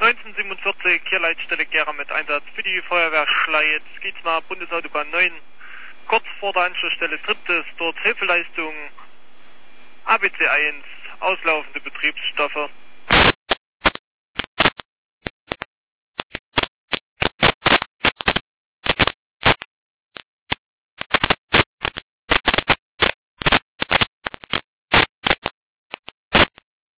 1947, hier Leitstelle Gera mit Einsatz für die Feuerwehr Schleiz, Skiezmar, Bundesautobahn 9, kurz vor der Anschlussstelle Triptis, dort Hilfeleistung ABC1, auslaufende Betriebsstoffe.